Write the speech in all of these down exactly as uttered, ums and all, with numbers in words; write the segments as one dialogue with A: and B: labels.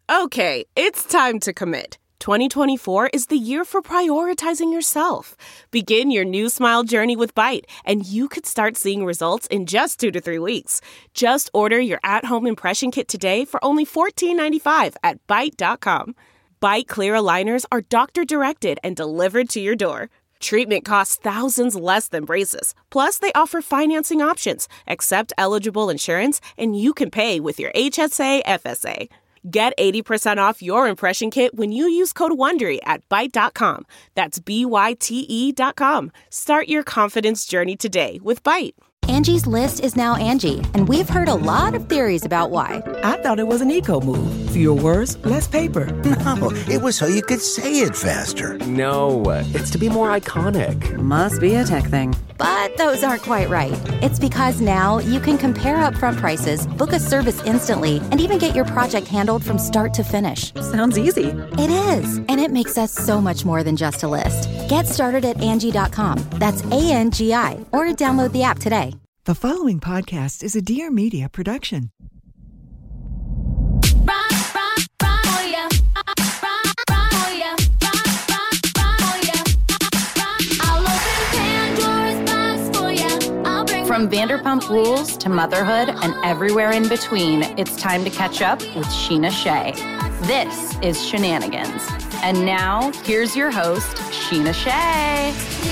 A: Okay, it's time to commit. twenty twenty-four is the year for prioritizing yourself. Begin your new smile journey with Byte, and you could start seeing results in just two to three weeks. Just order your at-home impression kit today for only fourteen ninety-five at byte dot com. Byte clear aligners are doctor-directed and delivered to your door. Treatment costs thousands less than braces. Plus, they offer financing options, accept eligible insurance, and you can pay with your H S A F S A. Get eighty percent off your impression kit when you use code WONDERY at byte dot com. That's B Y T E dot com. Start your confidence journey today with Byte.
B: Angie's List is now Angie, and we've heard a lot of theories about why.
C: I thought it was an eco move. Fewer words, less paper.
D: No, it was so you could say it faster.
E: No, it's to be more iconic.
C: Must be a tech thing.
B: But those aren't quite right. It's because now you can compare upfront prices, book a service instantly, and even get your project handled from start to finish.
C: Sounds easy.
B: It is, and it makes us so much more than just a list. Get started at Angie dot com. That's A N G I, or download the app today.
F: The following podcast is a Dear Media production.
G: From Vanderpump Rules to motherhood and everywhere in between, it's time to catch up with Sheena Shea. This is Shenanigans. And now, here's your host, Sheena Shea.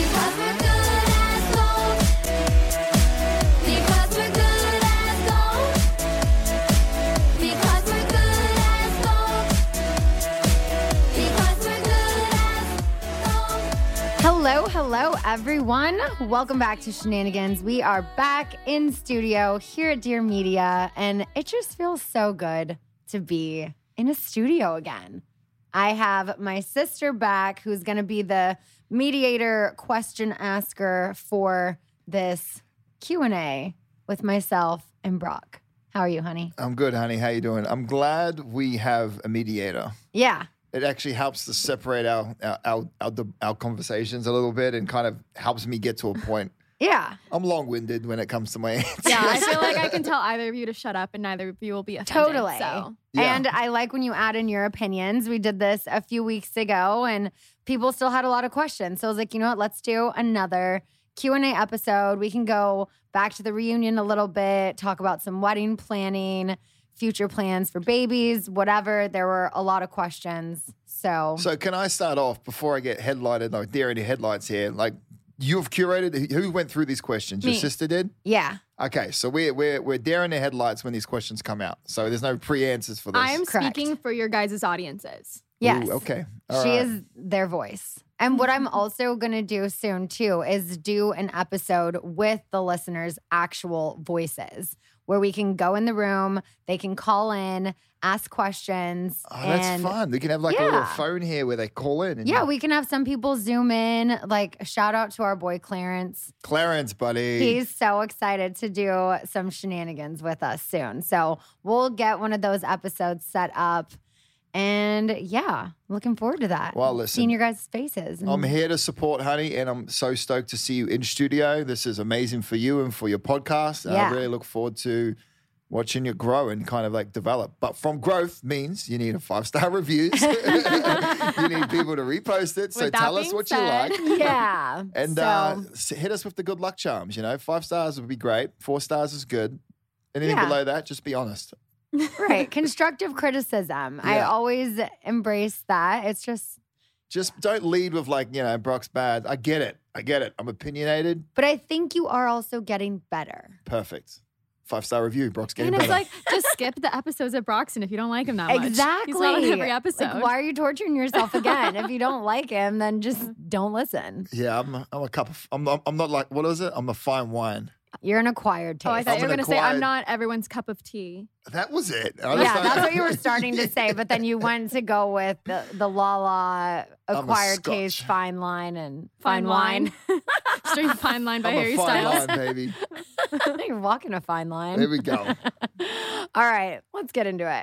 H: Hello, hello, everyone. Welcome back to Shenanigans. We are back in studio here at Dear Media, and it just feels so good to be in a studio again. I have my sister back, who's going to be the mediator question asker for this Q and A with myself and Brock. How are you, honey?
I: I'm good, honey. How you doing? I'm glad we have a mediator.
H: Yeah.
I: It actually helps to separate our our, our our our conversations a little bit and kind of helps me get to a point.
H: Yeah.
I: I'm long-winded when it comes to my answers.
J: Yeah, I feel like I can tell either of you to shut up and neither of you will be offended.
H: Totally.
J: So.
I: Yeah.
H: And I like when you add in your opinions. We did this a few weeks ago and people still had a lot of questions. So I was like, you know what? Let's do another Q and A episode. We can go back to the reunion a little bit, talk about some wedding planning, future plans for babies, whatever. There were a lot of questions. So
I: So can I start off before I get headlighted, like deer in the headlights here? Like you've curated, who went through these questions? Your
H: Me.
I: sister did?
H: yeah.
I: Okay, so we're we're we're deer in the headlights when these questions come out. So there's no pre-answers for this.
J: I am
H: Correct.
J: speaking for your guys' audiences.
H: Yes.
I: Ooh, okay. All
H: she
I: right.
H: is their voice. And what I'm also going to do soon, too, is do an episode with the listeners' actual voices where we can go in the room, they can call in, ask questions.
I: Oh, that's
H: and
I: fun. We can have like a little
H: Yeah.
I: phone here where they call in. And
H: Yeah, we can have some people Zoom in. Like, shout out to our boy Clarence.
I: Clarence, buddy.
H: He's so excited to do some shenanigans with us soon. So we'll get one of those episodes set up. And yeah, looking forward to that.
I: Well, listen,
H: seeing your guys' faces. And
I: I'm here to support, honey, and I'm so stoked to see you in studio. This is amazing for you and for your podcast. And
H: Yeah.
I: I really look forward to watching it grow and kind of like develop. But from growth means you need a five-star reviews. You need people to repost it. So
J: With that
I: tell us
J: being
I: what
J: said-
I: you like.
H: yeah.
I: And
H: so,
I: uh, s- hit us with the good luck charms. You know, five stars would be great. Four stars is good. Anything
H: Yeah.
I: below that, just be honest.
H: right. Constructive criticism. I
I: Yeah.
H: always embrace that. It's just,
I: Just don't lead with like, you know, Brock's bad. I get it. I get it. I'm opinionated.
H: but I think you are also getting better.
I: Perfect. Five-star review. Brock's getting
J: And it's
I: better.
J: like, just skip the episodes of Broxton if you don't like him that much.
H: Exactly.
J: He's not on every episode.
H: Like, why are you torturing yourself again? If you don't like him, then just don't listen.
I: Yeah, I'm a, I'm a cup of, I'm not, I'm not like, what is it? I'm a fine wine.
H: You're an acquired taste.
J: Oh, I thought
I: I'm
J: you were
I: an
J: going to say, I'm
I: acquired-
J: not everyone's cup of tea.
I: That was it. I
H: yeah,
I: just thought-
H: that's what you were starting to say, but then you went to go with the, the Lala
I: a
H: acquired
I: Scotch.
H: taste fine line and
J: Fine
H: fine wine.
J: Straight fine line by
I: I'm
J: Harry
I: a fine
J: Styles.
I: line, baby.
H: You're walking a fine line.
I: There we go.
H: All right, let's get into it.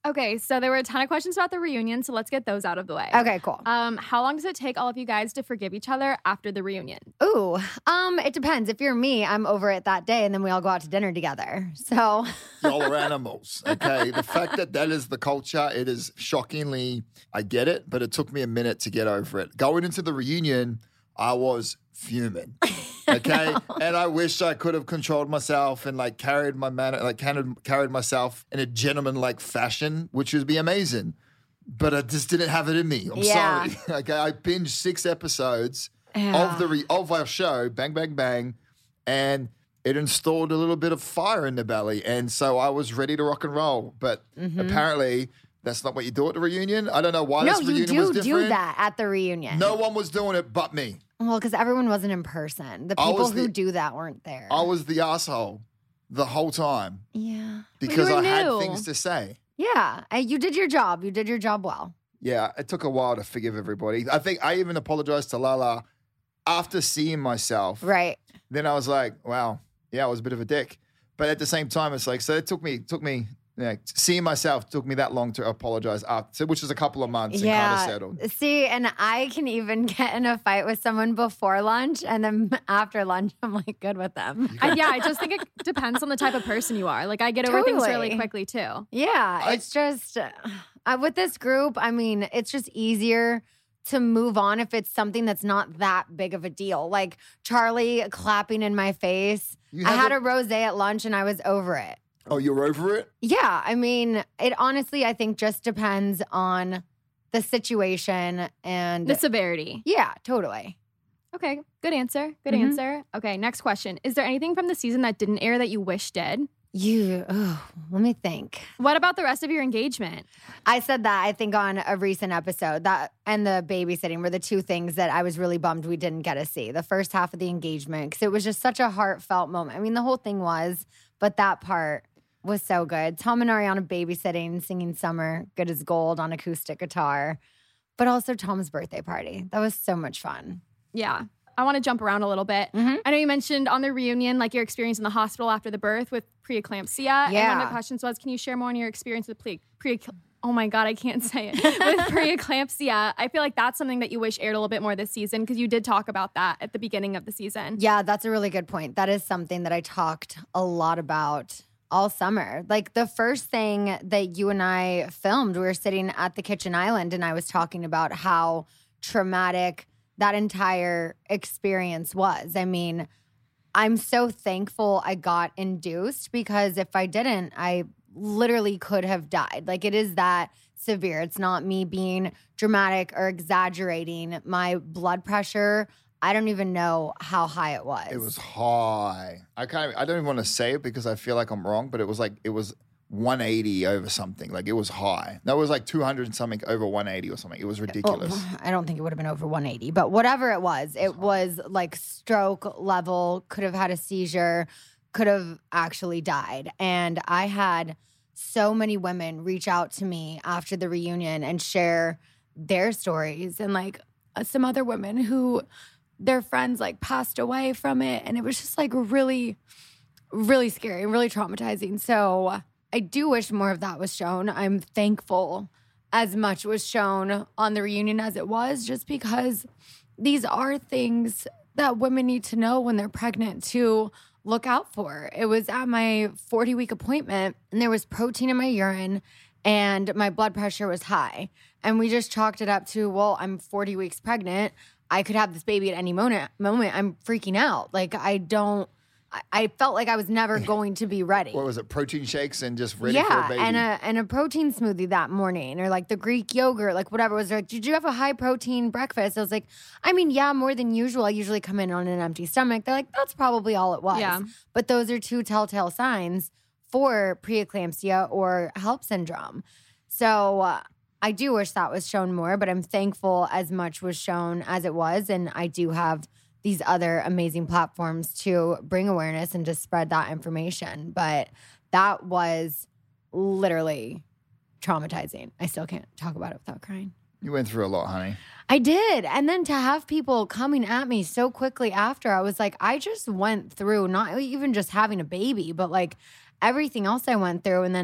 J: Okay, so there were a ton of questions about the reunion, so let's get those out of the way.
H: Okay, cool.
J: Um, how long does it take all of you guys to forgive each other after the reunion?
H: Ooh, um, it depends. If you're me, I'm over it that day, and then we all go out to dinner together. So
I: Y'all are animals, okay? The fact that that is the culture, it is shockingly, I get it, but it took me a minute to get over it. Going into the reunion, I was fuming, okay? And I wish I could have controlled myself and like carried my man, like carried, carried myself in a gentleman-like fashion, which would be amazing. But I just didn't have it in me. I'm
H: Yeah.
I: sorry. Okay, I binged six episodes
H: Yeah.
I: of the re- of our show, Bang Bang Bang, and it installed a little bit of fire in the belly, and so I was ready to rock and roll. But
H: Mhm.
I: apparently, that's not what you do at the reunion. I don't know why
H: no,
I: this
H: you
I: reunion was
H: do
I: different.
H: do that at the reunion.
I: No one was doing it but me.
H: Well, because everyone wasn't in person. The
I: I
H: people
I: was
H: who
I: the-
H: do that weren't there.
I: I was the asshole the whole time
H: yeah.
I: because
J: were
I: I had
J: new.
I: things to say.
H: Yeah. And you did your job. You did your job well.
I: Yeah, it took a while to forgive everybody. I think I even apologized to Lala after seeing myself.
H: Right.
I: Then I was like, wow, yeah, I was a bit of a dick. But at the same time, it's like, so it took me, took me, yeah, seeing myself took me that long to apologize after, which was a couple of months and kind of settled.
H: See, and I can even get in a fight with someone before lunch, and then after lunch, I'm like good with them.
J: I, yeah, I just think it depends on the type of person you are. Like, I get over things really
H: Totally.
J: quickly, too.
H: Yeah, it's just uh, with this group, I mean, it's just easier to move on if it's something that's not that big of a deal. Like Charlie clapping in my face.
I: You
H: I
I: have
H: had
I: a-
H: a rosé at lunch and I was over it.
I: Oh, you're over it?
H: Yeah, I mean, it honestly, I think just depends on the situation and
J: The severity.
H: yeah, totally.
J: Okay, good answer. Good
H: Mhm.
J: answer. Okay, next question. Is there anything from the season that didn't air that you wish did?
H: You, oh, let me think.
J: What about the rest of your engagement?
H: I said that, I think, on a recent episode. That and the babysitting were the two things that I was really bummed we didn't get to see. The first half of the engagement, because it was just such a heartfelt moment. I mean, the whole thing was, but that part was so good. Tom and Ariana babysitting, singing Summer, good as gold on acoustic guitar, but also Tom's birthday party. That was so much fun.
J: Yeah. I want to jump around a little bit.
H: Mhm.
J: I know you mentioned on the reunion, like your experience in the hospital after the birth with preeclampsia. And one
H: Yeah.
J: of the questions was, can you share more on your experience with pre, pre oh my God, I can't say it, with preeclampsia? I feel like that's something that you wish aired a little bit more this season because you did talk about that at the beginning of the season.
H: Yeah, that's a really good point. That is something that I talked a lot about all summer. Like the first thing that you and I filmed, we were sitting at the kitchen island and I was talking about how traumatic that entire experience was. I mean, I'm so thankful I got induced because if I didn't, I literally could have died. Like it is that severe. It's not me being dramatic or exaggerating. My blood pressure, I don't even know how high it was.
I: It was high. I can't. I don't even want to say it because I feel like I'm wrong, but it was like it was one eighty over something. Like it was high. That was like two hundred and something over one eighty or something. It was ridiculous.
H: Well, I don't think it would have been over one eighty, but whatever it was, it was like stroke level, could have had a seizure, could have actually died. And I had so many women reach out to me after the reunion and share their stories, and like uh, some other women who their friends like passed away from it. And it was just like really, really scary and really traumatizing. So I do wish more of that was shown. I'm thankful as much was shown on the reunion as it was, just because these are things that women need to know when they're pregnant to look out for. It was at my forty-week appointment, and there was protein in my urine, and my blood pressure was high. And we just chalked it up to, well, I'm forty weeks pregnant. I could have this baby at any moment. moment. I'm freaking out. Like, I don't, I, I felt like I was never going to be ready.
I: What was it? Protein shakes and just ready
H: yeah,
I: for a baby.
H: and a and a protein smoothie that morning, or like the Greek yogurt, like whatever. Was like, did you have a high protein breakfast? I was like, I mean, yeah, more than usual. I usually come in on an empty stomach. They're like, that's probably all it was.
J: Yeah.
H: But those are two telltale signs for preeclampsia or HELLP syndrome. So uh, I do wish that was shown more, but I'm thankful as much was shown as it was, and I do have these other amazing platforms to bring awareness and to spread that information. But that was literally traumatizing. I still can't talk about it without crying.
I: You went through a lot, honey.
H: I did. And then to have people coming at me so quickly after, I was like, I just went through not even just having a baby, but like everything else I went through. And then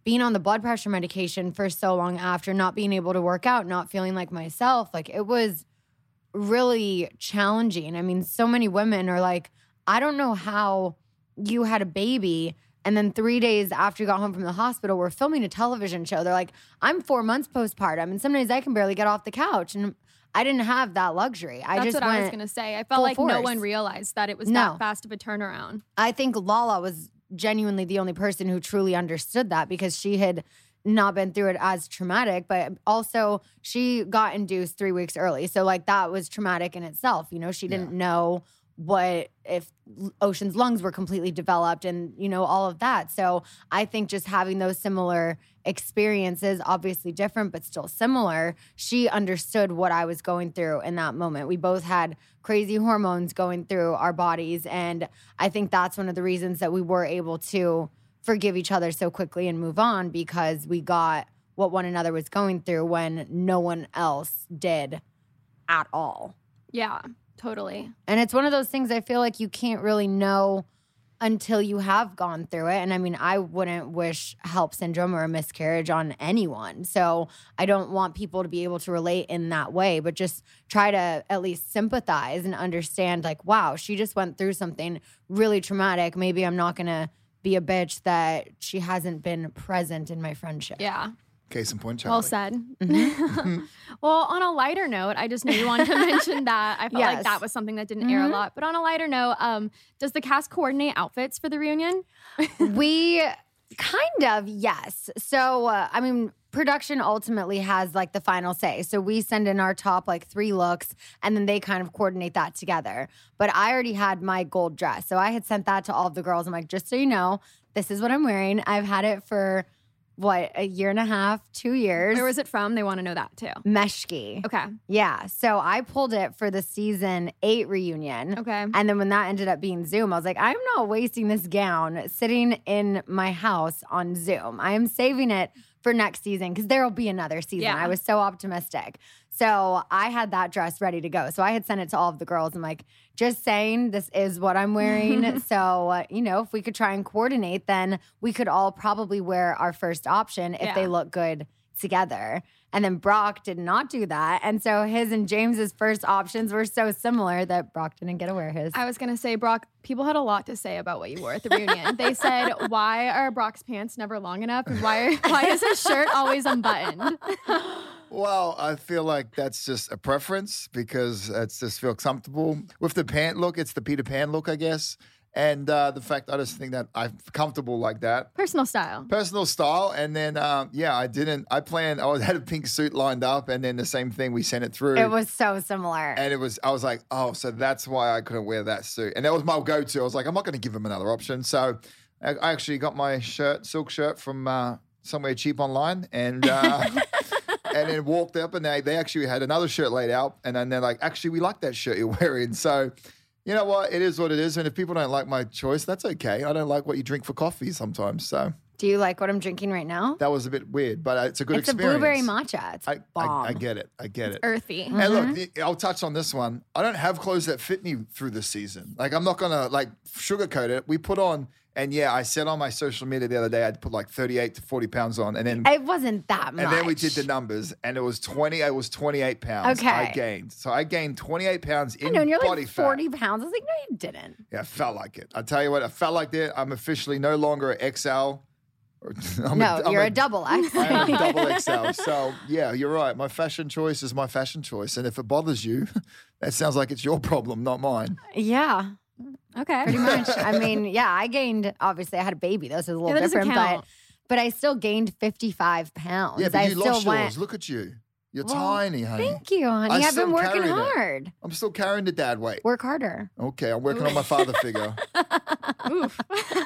H: being on the blood pressure medication for so long after, not being able to work out, not feeling like myself, like it was really challenging. I mean, so many women are like, I don't know how you had a baby and then three days after you got home from the hospital, we're filming a television show. They're like, I'm four months postpartum and some days I can barely get off the couch. And I didn't have that luxury. I
J: That's
H: just
J: what
H: went
J: I was going to say. I felt like
H: force.
J: no one realized that it was
H: No.
J: that fast of a turnaround.
H: I think Lala was genuinely the only person who truly understood that because she had not been through it as traumatic, but also she got induced three weeks early. So like that was traumatic in itself. You know, she didn't
I: Yeah.
H: know what if Ocean's lungs were completely developed and, you know, all of that. So I think just having those similar experiences, obviously different, but still similar, she understood what I was going through in that moment. We both had crazy hormones going through our bodies. And I think that's one of the reasons that we were able to forgive each other so quickly and move on because we got what one another was going through when no one else did at all.
J: Yeah, totally.
H: And it's one of those things I feel like you can't really know until you have gone through it. And I mean, I wouldn't wish HELLP syndrome or a miscarriage on anyone. So I don't want people to be able to relate in that way, but just try to at least sympathize and understand like, wow, she just went through something really traumatic. Maybe I'm not going to be a bitch that she hasn't been present in my friendship.
J: Yeah.
I: Case in point, Charlie.
J: Well said. Well, on a lighter note, I just knew you wanted to mention that. I felt
H: Yes.
J: like that was something that didn't air a lot. But on a lighter note, um, does the cast coordinate outfits for the reunion?
H: We kind of, yes. So, uh, I mean, production ultimately has like the final say. So we send in our top like three looks and then they kind of coordinate that together. But I already had my gold dress. So I had sent that to all of the girls. I'm like, just so you know, this is what I'm wearing. I've had it for what, a year and a half, two years.
J: Where was it from? They want to know that too.
H: Meshki.
J: Okay.
H: Yeah. So I pulled it for the season eight reunion.
J: Okay.
H: And then when that ended up being Zoom, I was like, I'm not wasting this gown sitting in my house on Zoom. I am saving it for next season because there will be another season.
J: Yeah.
H: I was so optimistic. So I had that dress ready to go. So I had sent it to all of the girls. I'm like, just saying, this is what I'm wearing. so, uh, you know, if we could try and coordinate, then we could all probably wear our first option if
J: Yeah.
H: they look good together. And then Brock did not do that. And so his and James's first options were so similar that Brock didn't get to wear his.
J: I was going to say, Brock, people had a lot to say about what you wore at the reunion. They said, why are Brock's pants never long enough? And why, why is his shirt always unbuttoned?
I: Well, I feel like that's just a preference because it's just feel comfortable. With the pant look, it's the Peter Pan look, I guess. And uh, the fact I just think that I'm comfortable like that.
J: Personal style.
I: Personal style. And then, um, yeah, I didn't, I planned, I had a pink suit lined up and then the same thing, we sent it through.
H: It was so similar.
I: And it was, I was like, oh, so that's why I couldn't wear that suit. And that was my go-to. I was like, I'm not going to give him another option. So I, I actually got my shirt, silk shirt from uh, somewhere cheap online and uh, and then walked up and they, they actually had another shirt laid out. And then they're like, actually, we like that shirt you're wearing. So you know what? It is what it is. And if people don't like my choice, that's okay. I don't like what you drink for coffee sometimes. So
H: Do you like what I'm drinking right now?
I: that was a bit weird, but uh, it's a good
H: It's
I: experience.
H: a blueberry matcha. It's
I: I,
H: bomb.
I: I, I get it. I get it.
J: Earthy.
I: And look, the- I'll touch on this one. I don't have clothes that fit me through this season. Like, I'm not going to, like, sugarcoat it. We put on, and yeah, I said on my social media the other day, I'd put like thirty-eight to forty pounds on. And then
H: It wasn't that much.
I: and then we did the numbers, and it was twenty, it was twenty-eight pounds
H: Okay.
I: I gained. So I gained twenty-eight pounds in
H: I know, and you're
I: body
H: like
I: fat.
H: forty pounds. I was like, no, you didn't.
I: Yeah, I felt like it. I tell you what, I felt like that. I'm officially no longer an X L. I'm
H: no,
I: I'm
H: you're a, double X.
I: I am a double X L. So, yeah, you're right. My fashion choice is my fashion choice. And if it bothers you, that sounds like it's your problem, not mine.
H: Yeah,
J: Okay.
H: pretty much. I mean, yeah, I gained, obviously, I had a baby, though, so it's a little
J: Yeah, that doesn't
H: different.
J: count.
H: But but I still gained fifty-five pounds.
I: Yeah, but
H: I
I: you
H: still
I: lost
H: went.
I: yours. Look at you. You're
H: Well,
I: tiny, honey.
H: Thank you, honey.
I: I
H: I've
I: still
H: been working
I: carried it.
H: hard.
I: I'm still carrying the dad weight.
H: Work harder.
I: Okay, I'm working on my father figure.
J: Oof.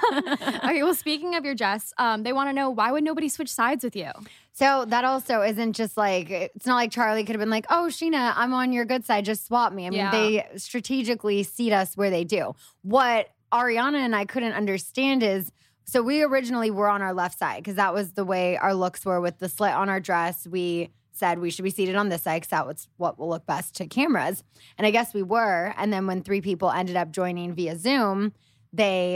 J: Okay, well, speaking of your dress, um, they want to know, why would nobody switch sides with you?
H: So that also isn't just like, it's not like Charlie could have been like, oh, Sheena, I'm on your good side, just swap me. I mean,
J: Yeah.
H: they strategically seat us where they do. What Ariana and I couldn't understand is, so we originally were on our left side because that was the way our looks were with the slit on our dress. We said we should be seated on this side because that was what will look best to cameras. And I guess we were. And then when three people ended up joining via Zoom, they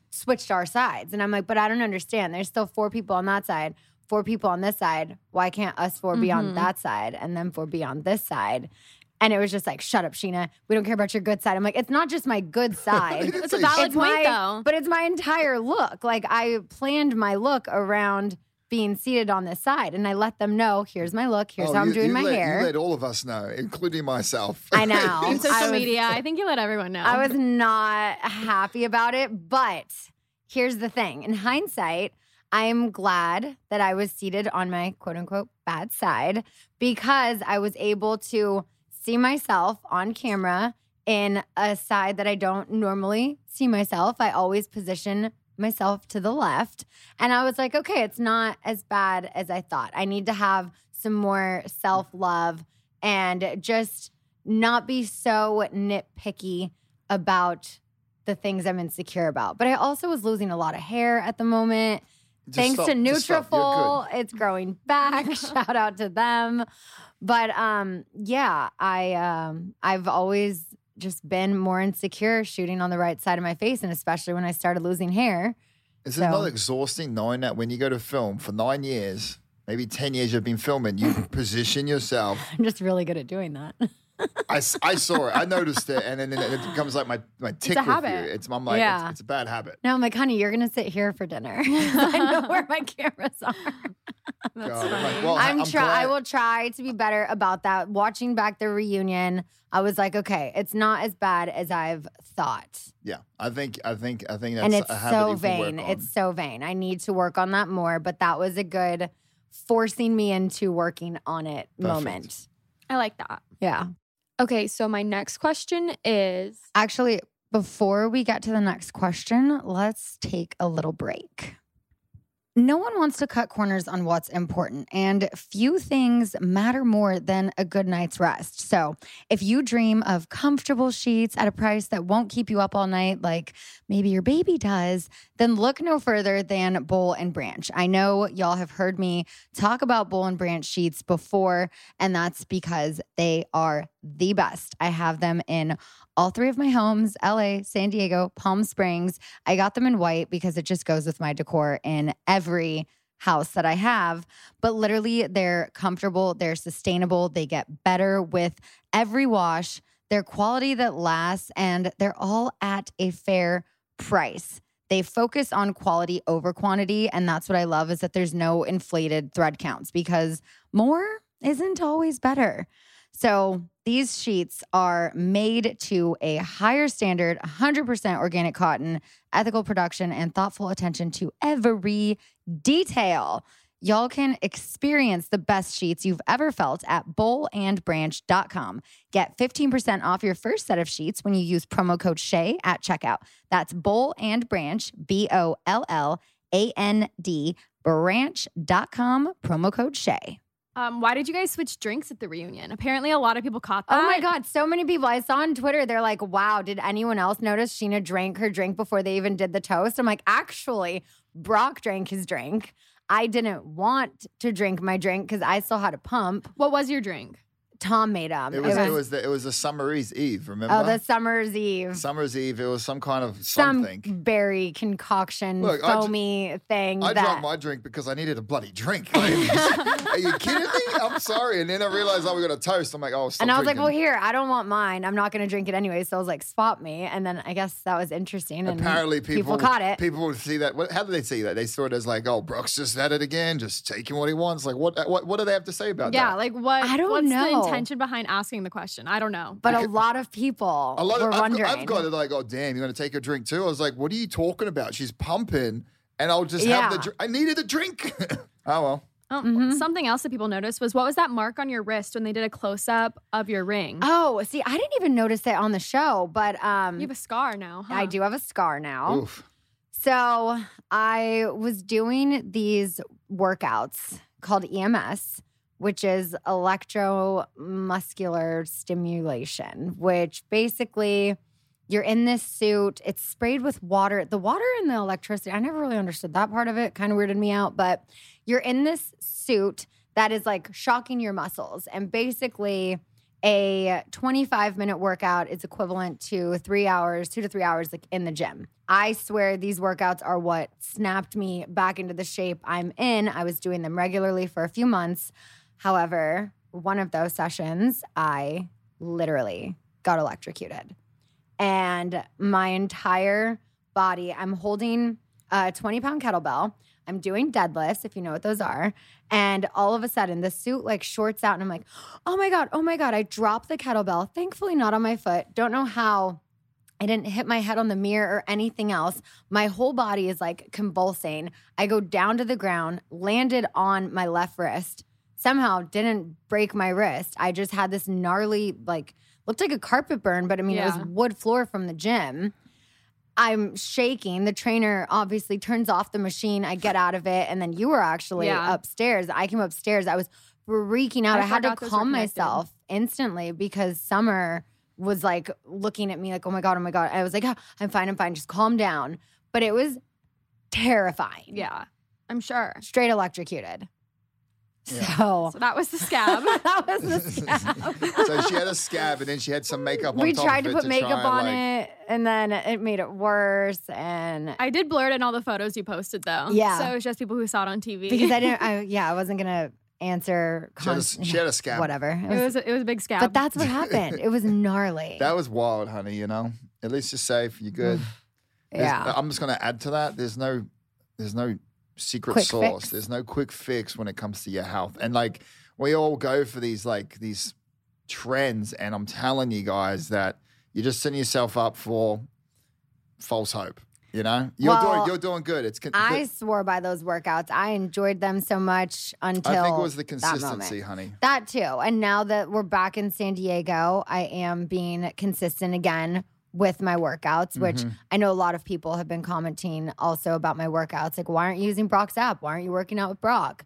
H: switched our sides. And I'm like, but I don't understand. There's still four people on that side, four people on this side. Why can't us four be on that side and then four be on this side? And it was just like, shut up, Sheena. We don't care about your good side. I'm like, it's not just my good side.
J: It's a valid
H: It's
J: point,
H: my-
J: though.
H: But it's my entire look. Like, I planned my look around being seated on this side. And I let them know, here's my look. Here's
I: Oh,
H: how I'm
I: you-
H: doing
I: you
H: my
I: let,
H: hair.
I: You let all of us know, including myself.
H: I know.
J: In social
H: I was-
J: media, I think you let everyone know.
H: I was not happy about it. But here's the thing. In hindsight, I'm glad that I was seated on my quote unquote bad side because I was able to see myself on camera in a side that I don't normally see myself. I always position myself to the left. And I was like, okay, it's not as bad as I thought. I need to have some more self-love and just not be so nitpicky about the things I'm insecure about. But I also was losing a lot of hair at the moment.
I: Just
H: Thanks
I: stop,
H: to
I: just stop. You're
H: Nutrafol, it's growing back. Shout out to them. But um, yeah, I um, I've always just been more insecure shooting on the right side of my face, and especially when I started losing hair.
I: Is
H: So-
I: it not exhausting knowing that when you go to film for nine years, maybe ten years you've been filming, you position yourself.
H: I'm just really good at doing that.
I: I, s- I saw it. I noticed it. And then it becomes like my, my tick
H: a
I: with you.
H: habit.
I: It's, I'm like,
H: Yeah.
I: it's, it's a bad habit.
H: No, I'm like, honey, you're gonna sit here for dinner. I know where my cameras are.
I: God, I'm like, well,
H: I'm,
I: I'm
H: try. I
I: glad-
H: will try to be better about that. Watching back the reunion, I was like, okay, it's not as bad as I've thought.
I: Yeah, I think, I think, I think that's
H: And it's
I: a habit
H: so
I: you can work
H: vain.
I: on.
H: It's so vain. I need to work on that more, but that was a good forcing me into working on it
I: Perfect.
H: moment.
J: I like that.
H: Yeah.
J: Okay, so my next question is
H: Actually, before we get to the next question, let's take a little break. No one wants to cut corners on what's important, and few things matter more than a good night's rest. So, if you dream of comfortable sheets at a price that won't keep you up all night, like maybe your baby does, then look no further than Boll and Branch. I know y'all have heard me talk about Boll and Branch sheets before, and that's because they are the best. I have them in all three of my homes, L A, San Diego, Palm Springs. I got them in white because it just goes with my decor in every house that I have. But literally, they're comfortable, they're sustainable, they get better with every wash. They're quality that lasts, and they're all at a fair price. They focus on quality over quantity, and that's what I love is that there's no inflated thread counts because more isn't always better. So these sheets are made to a higher standard, one hundred percent organic cotton, ethical production, and thoughtful attention to every detail. Y'all can experience the best sheets you've ever felt at boll and branch dot com. Get fifteen percent off your first set of sheets when you use promo code Shay at checkout. That's Boll and Branch, B O L L A N D, branch dot com, promo code Shay.
J: Um, why did you guys switch drinks at the reunion? Apparently, a lot of people caught that.
H: Oh my God, so many people. I saw on Twitter, they're like, wow, did anyone else notice Sheena drank her drink before they even did the toast? I'm like, actually, Brock drank his drink. I didn't want to drink my drink because I still had a pump.
J: What was your drink?
H: Tom made them.
I: It was, it was, the, it was a Summer's Eve, remember?
H: Oh, the Summer's Eve.
I: Summer's Eve. It was some kind of
H: Some
I: something.
H: berry concoction,
I: Look, I
H: foamy thing.
I: I
H: that
I: drank my drink because I needed a bloody drink. Like, are you kidding me? I'm sorry. And then I realized I was going to toast. I'm like, oh, stop
H: And I was
I: drinking.
H: like, well, here, I don't want mine. I'm not going to drink it anyway. So I was like, swap me. And then I guess that was interesting. And
I: Apparently, people,
H: people caught it.
I: People would see that. What, how do they see that? They saw it as like, oh, Brooks just at it again, just taking what he wants. Like, what what, what do they have to say about
J: Yeah,
I: that?
J: like what?
H: I don't
J: what's
H: know.
J: the intention behind asking the question? I don't know.
H: But a lot of people
I: A lot
H: were
I: of, I've,
H: wondering.
I: got, I've got it like, oh, damn, you're going to take a drink too? I was like, what are you talking about? She's pumping, and I'll just have the
H: Yeah.
I: drink. I needed a drink. Oh, well.
J: Oh,
H: Mm-hmm.
J: Something else that people noticed was what was that mark on your wrist when they did a close up of your ring?
H: Oh, see, I didn't even notice it on the show, but um,
J: You have a scar now, huh?
H: I do have a scar now.
I: Oof.
H: So I was doing these workouts called E M S, which is electromuscular stimulation, which basically you're in this suit. It's sprayed with water. The water and the electricity, I never really understood that part of it. Kind of weirded me out. But you're in this suit that is like shocking your muscles. And basically a twenty-five minute workout is equivalent to three hours, two to three hours like in the gym. I swear these workouts are what snapped me back into the shape I'm in. I was doing them regularly for a few months. However, one of those sessions, I literally got electrocuted. And my entire body, I'm holding a twenty pound kettlebell. I'm doing deadlifts, if you know what those are. And all of a sudden, the suit like shorts out and I'm like, oh my God, oh my God. I dropped the kettlebell. Thankfully not on my foot. Don't know how I didn't hit my head on the mirror or anything else. My whole body is like convulsing. I go down to the ground, landed on my left wrist. Somehow didn't break my wrist. I just had this gnarly, like, looked like a carpet burn, but I mean,
J: Yeah.
H: it was wood floor from the gym. I'm shaking. The trainer obviously turns off the machine. I get out of it. And then you were actually
J: Yeah.
H: upstairs. I came upstairs. I was freaking out.
J: I
H: I, had to
J: forgot those were
H: calm
J: connected.
H: myself instantly because Summer was like looking at me like, oh my God, oh my God. I was like, oh, I'm fine, I'm fine. Just calm down. But it was terrifying.
J: Yeah, I'm sure.
H: Straight electrocuted.
I: Yeah.
H: So,
J: So that was the scab.
H: that was the scab.
I: So she had a scab, and then she had some makeup on
H: We
I: top
H: tried
I: of
H: to
I: it
H: put makeup
I: try
H: on
I: and, like,
H: it, and then it made it worse. And
J: I did blur it in all the photos you posted, though.
H: Yeah.
J: So it was just people who saw it on T V.
H: because I didn't, I, yeah, I wasn't gonna answer.
I: She had a-
H: Con-
I: she had a scab.
H: Whatever. It
J: It
H: was,
J: was a, it was a big scab.
H: but that's what happened. It was gnarly.
I: That was wild, honey, you know? At least you're safe. You're good. There's-
H: yeah.
I: I'm just going to add to that. There's no there's no secret
H: Quick
I: sauce.
H: fix.
I: There's no quick fix when it comes to your health. And like we all go for these like these trends, and I'm telling you guys that you're just setting yourself up for false hope. You know? You're
H: Well,
I: doing you're doing good. It's con-
H: I
I: the-
H: swore by those workouts. I enjoyed them so much until
I: I think it was the
H: that
I: consistency,
H: moment.
I: honey.
H: That too. And now that we're back in San Diego, I am being consistent again with my workouts, which
I: Mm-hmm.
H: I know a lot of people have been commenting also about my workouts. Like, why aren't you using Brock's app? Why aren't you working out with Brock?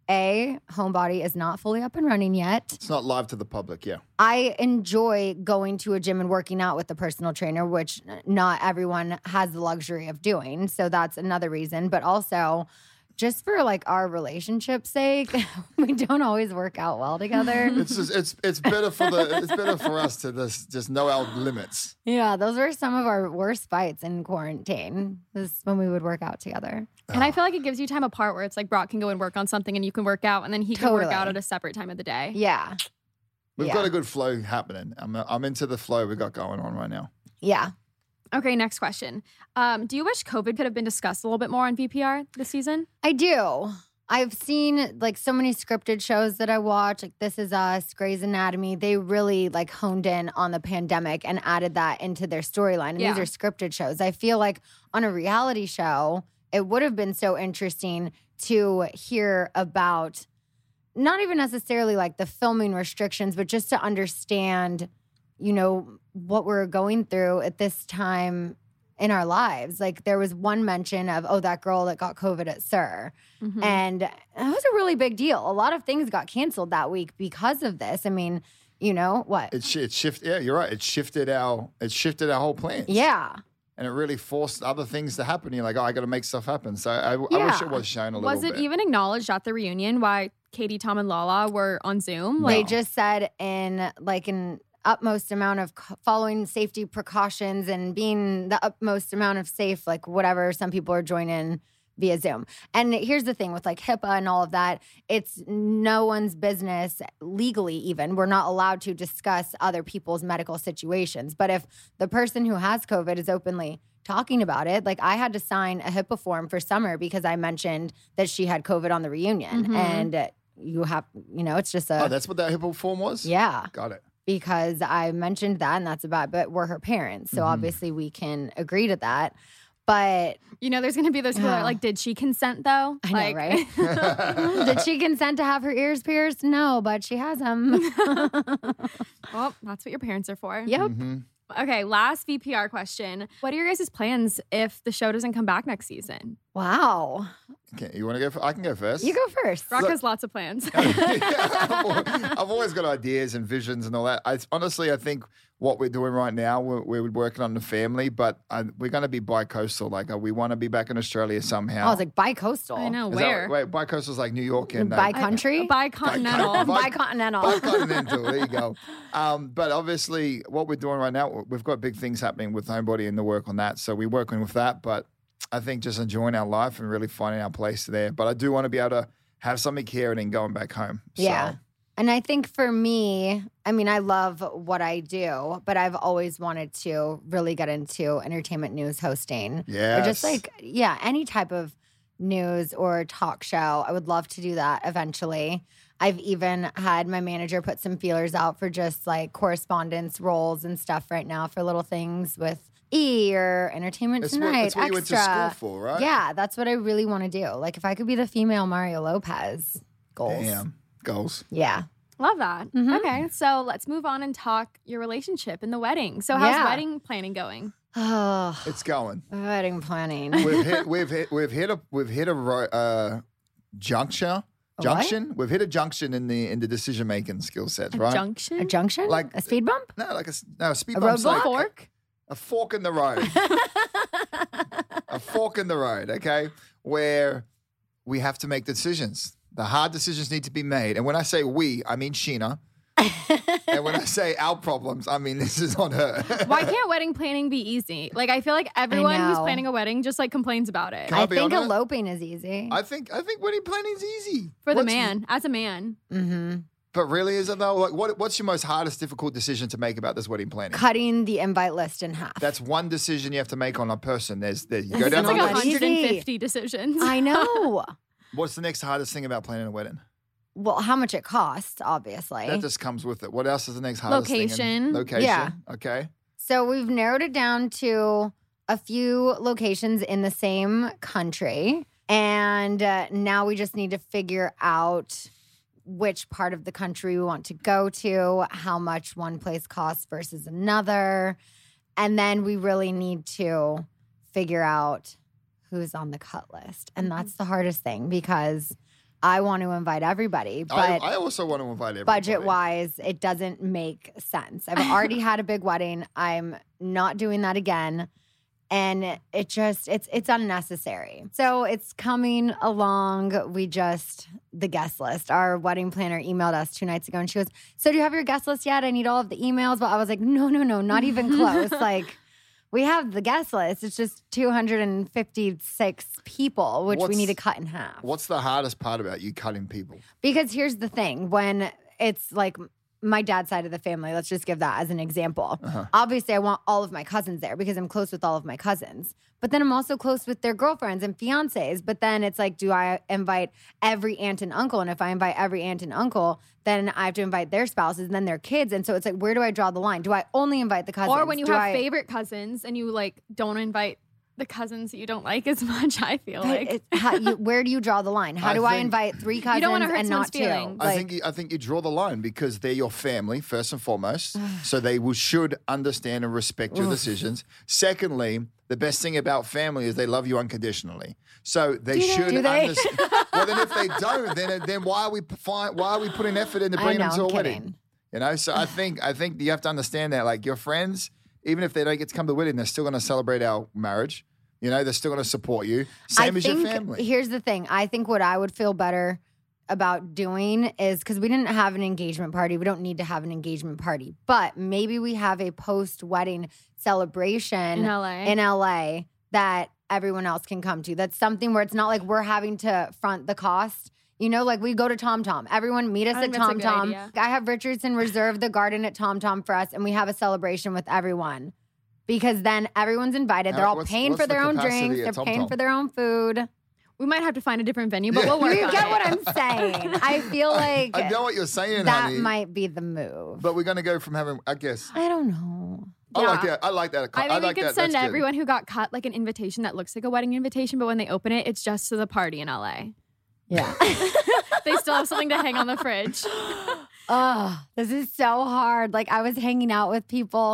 H: A, Homebody is not fully up and running yet.
I: It's not live to the public, yeah.
H: I enjoy going to a gym and working out with a personal trainer, which not everyone has the luxury of doing. So that's another reason. But also, just for like our relationship's sake, we don't always work out well together.
I: It's just, it's it's better for the it's better for us to just just know our limits.
H: Yeah, those were some of our worst fights in quarantine. This is when we would work out together.
J: And I feel like it gives you time apart where it's like Brock can go and work on something and you can work out and then he can work
H: Totally.
J: out at a separate time of the day.
H: Yeah.
I: We've
H: Yeah.
I: got a good flow happening. I'm I'm into the flow we got going on right now.
H: Yeah.
J: Okay, next question. Um, do you wish COVID could have been discussed a little bit more on V P R this season?
H: I do. I've seen like so many scripted shows that I watch, like This Is Us, Grey's Anatomy. They really like honed in on the pandemic and added that into their storyline. And
J: Yeah.
H: these are scripted shows. I feel like on a reality show, it would have been so interesting to hear about not even necessarily like the filming restrictions, but just to understand, you know, what we're going through at this time in our lives. Like there was one mention of, oh, that girl that got COVID at Sir.
J: Mhm.
H: And that was a really big deal. A lot of things got canceled that week because of this. I mean, you know, what?
I: It sh- it shifted. Yeah, you're right. It shifted our it shifted our whole plans.
H: Yeah.
I: and it really forced other things to happen. You're like, oh, I got to make stuff happen. So I, I wish
J: Yeah.
I: it was shown a little
J: Was it
I: bit.
J: even acknowledged at the reunion why Katie, Tom, and Lala were on Zoom?
H: They
J: Like,
H: just said in like an utmost amount of c- following safety precautions and being the utmost amount of safe, like whatever, some people are joining via Zoom. And here's the thing with like HIPAA and all of that, it's no one's business legally even. We're not allowed to discuss other people's medical situations. But if the person who has COVID is openly talking about it, like I had to sign a HIPAA form for Summer because I mentioned that she had COVID on the reunion.
J: Mhm.
H: And you have, you know, it's just a...
I: Oh, that's what that HIPAA form was?
H: Yeah.
I: Got it.
H: Because I mentioned that and that's about, but we're her parents. So
I: Mhm.
H: obviously we can agree to that. But
J: you know, there's going to be those people that
H: Yeah.
J: are like, did she consent though?
H: I know,
J: like,
H: right? Did she consent to have her ears pierced? No, but she has them.
J: Well, that's what your parents are for.
H: Yep.
I: Mm-hmm.
J: Okay, last V P R question. What are your guys' plans if the show doesn't come back next season?
H: Wow.
I: Okay, you want to go? For, I can go first.
H: You go first.
J: Rock
I: Look-
J: has lots of plans.
I: I've, always, I've always got ideas and visions and all that. I, honestly, I think what we're doing right now, we're, we're working on the family, but I, we're going to be bi-coastal. Like, uh, we want to be back in Australia somehow.
H: Oh, I was like bi-coastal.
J: I know.
I: Is that-
J: Where?
I: wait, bi-coastal is like New York and... uh,
H: Bi-country?
J: Bi-continental.
I: Bi-
H: Bi-continental.
I: Bi-continental, there you go. Um, but obviously, what we're doing right now, we've got big things happening with Homebody and the work on that. So we're working with that, but I think just enjoying our life and really finding our place there. But I do want to be able to have something here and then going back home.
H: Yeah.
I: So,
H: And I think for me, I mean, I love what I do, but I've always wanted to really get into entertainment news hosting. Or just
I: Yes.
H: like, yeah, any type of news or talk show. I would love to do that eventually. I've even had my manager put some feelers out for just like correspondence roles and stuff right now for little things with E or Entertainment
I: That's what-
H: Tonight,
I: that's what you went to
H: Extra.
I: school for, right?
H: Yeah, that's what I really want to do. Like if I could be the female Mario Lopez, goals.
I: damn, goals.
H: Yeah.
J: Love that.
H: Mhm.
J: Okay, so let's move on and talk your relationship and the wedding. So how's
H: Yeah.
J: wedding planning going?
H: Oh,
I: It's going.
H: wedding planning.
I: We've hit, we've hit, we've hit a, we've hit a ro- uh, juncture,
H: A
I: junction. We've hit a junction in the in the decision making skill sets,
J: A
I: right?
J: junction?
H: A junction?
I: Like-
H: a speed bump?
I: No, like a s- no a speed
H: A
I: bump's
H: roadblock?
I: like
J: Fork?
I: a fork in the road. A fork in the road, okay, where we have to make decisions. The hard decisions need to be made, and when I say we, I mean Sheena. And when I say our problems, I mean this is on her.
J: Why can't wedding planning be easy? Like I feel like everyone who's
H: know.
J: planning a wedding just like complains about it.
I: Can I
H: I
I: be
H: think
I: honest?
H: eloping is easy.
I: I think I think wedding planning is easy
J: For the
I: What's-
J: man, as a man.
H: mm-hmm.
I: But really, is it though? Like, what what's your most hardest, difficult decision to make about this wedding planning?
H: Cutting the invite list in half.
I: That's one decision you have to make on a person. There's there, you go
H: It's
I: down
J: It's
I: the
J: like
H: not
I: list.
H: easy.
J: one hundred fifty decisions.
H: I know.
I: What's the next hardest thing about planning a wedding?
H: Well, how much it costs, obviously.
I: That just comes with it. What else is the next hardest thing?
J: Location.
I: And- Location.
H: Yeah.
I: Okay.
H: So we've narrowed it down to a few locations in the same country. And uh, now we just need to figure out which part of the country we want to go to, how much one place costs versus another. And then we really need to figure out who's on the cut list. And that's the hardest thing because I want to invite everybody, but
I: I, I also want to invite everybody.
H: budget wise, it doesn't make sense. I've already had a big wedding. I'm not doing that again. And it just it's it's unnecessary. So it's coming along. We just the guest list. Our wedding planner emailed us two nights ago and she goes, "So do you have your guest list yet? I need all of the emails." But I was like, no, no, no, not even close. Like we have the guest list. It's just two hundred fifty-six people, which
I: What's-
H: we need to cut in half.
I: What's the hardest part about you cutting people?
H: Because here's the thing, when it's like my dad's side of the family, let's just give that as an example.
I: Uh-huh.
H: Obviously, I want all of my cousins there because I'm close with all of my cousins. But then I'm also close with their girlfriends and fiancés. But then it's like, do I invite every aunt and uncle? And if I invite every aunt and uncle, then I have to invite their spouses and then their kids. And so it's like, where do I draw the line? Do I only invite the cousins?
J: Or when you
H: Do
J: have
H: I-
J: favorite cousins and you like don't invite the cousins that you don't like as much, I feel
H: But
J: like.
H: it- how, you, where do you draw the line? How
I: I
H: do I
I: think-
H: invite three cousins
J: You don't wanna hurt
H: and
J: someone's
H: not two?
J: feelings.
I: I think you, I think you draw the line because they're your family first and foremost, so they will, should understand and respect your decisions. Secondly, the best thing about family is they love you unconditionally, so they
H: Do they?
I: should
H: Do they?
I: understand. Well, then if they don't, then then why are we p- fi- why are we putting effort into
H: I
I: bringing
H: know,
I: them to
H: I'm
I: a wedding?
H: kidding.
I: You know, so I think I think you have to understand that like your friends, even if they don't get to come to the wedding, they're still going to celebrate our marriage. You know, they're still going to support you, same
H: I
I: as
H: think,
I: your family.
H: Here's the thing. I think what I would feel better about doing is because we didn't have an engagement party. We don't need to have an engagement party. But maybe we have a post-wedding celebration
J: In L A.
H: in L A that everyone else can come to. That's something where it's not like we're having to front the cost. You know, like we go to Tom Tom. Everyone meet us
J: I
H: at
J: think that's a
H: Tom
J: good
H: Tom.
J: idea.
H: I have Richardson reserve the garden at Tom Tom for us, and we have a celebration with everyone. Because then everyone's invited. They're
I: Now,
H: all
I: what's-
H: paying
I: what's
H: for
I: the
H: their own
I: capacity
H: drinks.
I: at
H: They're
I: Tom
H: paying
I: Tom?
H: for their own food.
J: We might have to find a different venue, but we'll
H: You
J: work on
H: get
J: it.
H: what I'm saying? I feel like
I: I know what you're saying,
H: that
I: honey.
H: might be the move.
I: But we're going to go from having, I guess.
H: I don't know.
I: I like
J: Yeah.
I: that. I like that.
J: I think
I: like
J: we could
I: that.
J: send
I: That's good.
J: everyone who got cut like an invitation that looks like a wedding invitation, but when they open it, it's just to the party in L A.
H: Yeah.
J: They still have something to hang on the fridge.
H: Oh, this is so hard. Like I was hanging out with people